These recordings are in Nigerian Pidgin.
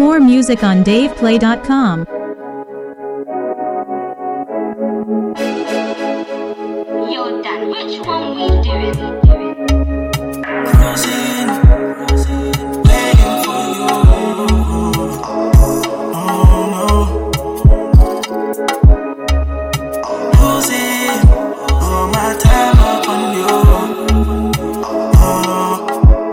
More music on DavePlay.com. Yo, Dan, which one we doing? Cruising, waiting for you. Oh no. Losing all my time upon you. Oh.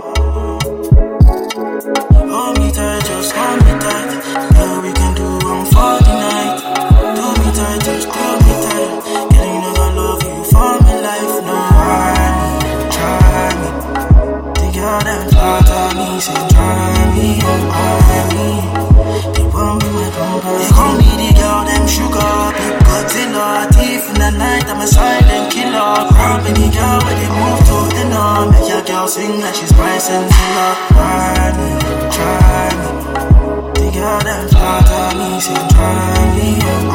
Hold me tight, just hold me tight. Yeah, we can do one for the night. Do me tight, just do me tight. Yeah, you know I love you for my life. No, try me. The girl them flat on me, say try me, They want me my company. They call me the girl them sugar, big Godzilla. Thief in the night, I'm a silent killer. Grabbing the girl when they move to the north. Make your girl sing like she's Bryson Tiller. Try me. The girl them flat on me, say try me,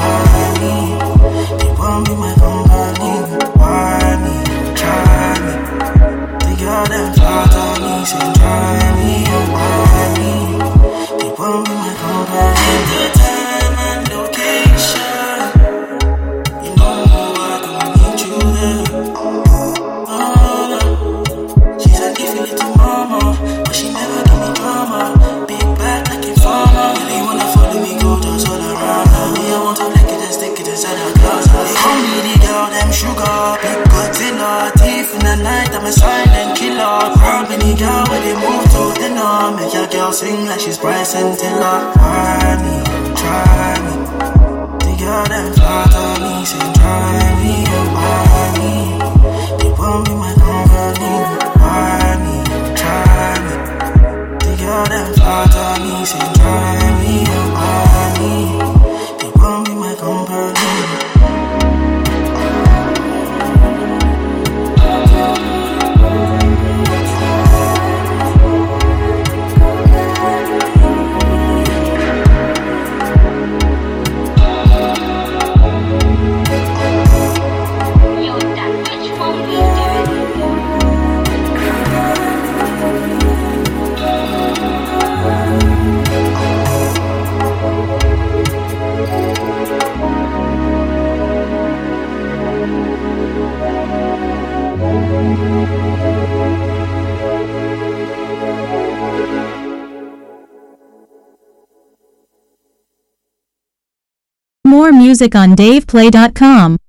They want me my company. Why me? Try me. The girl them flat on me, say try me, They want me my company. The time and location, you know I don't need you there. Oh no, she said give it to mama, but she never give me drama. Big back like a farmer, really wanna follow me, go just all around. Me I want to lick it and stick it inside her glass. They call me the girl them sugar, big Godzilla. Thief in the night, I'm a silent killer. Grabbing the girl when they move to the north. Make your girl sing like she's Bryson Tiller. Try me. The girl them flat on me, say try me, They want me my company. Why me? Try me. The girl them flat on me, say try me, They want me my company. Yo, Dan, which one we doing? More music on DavePlay.com.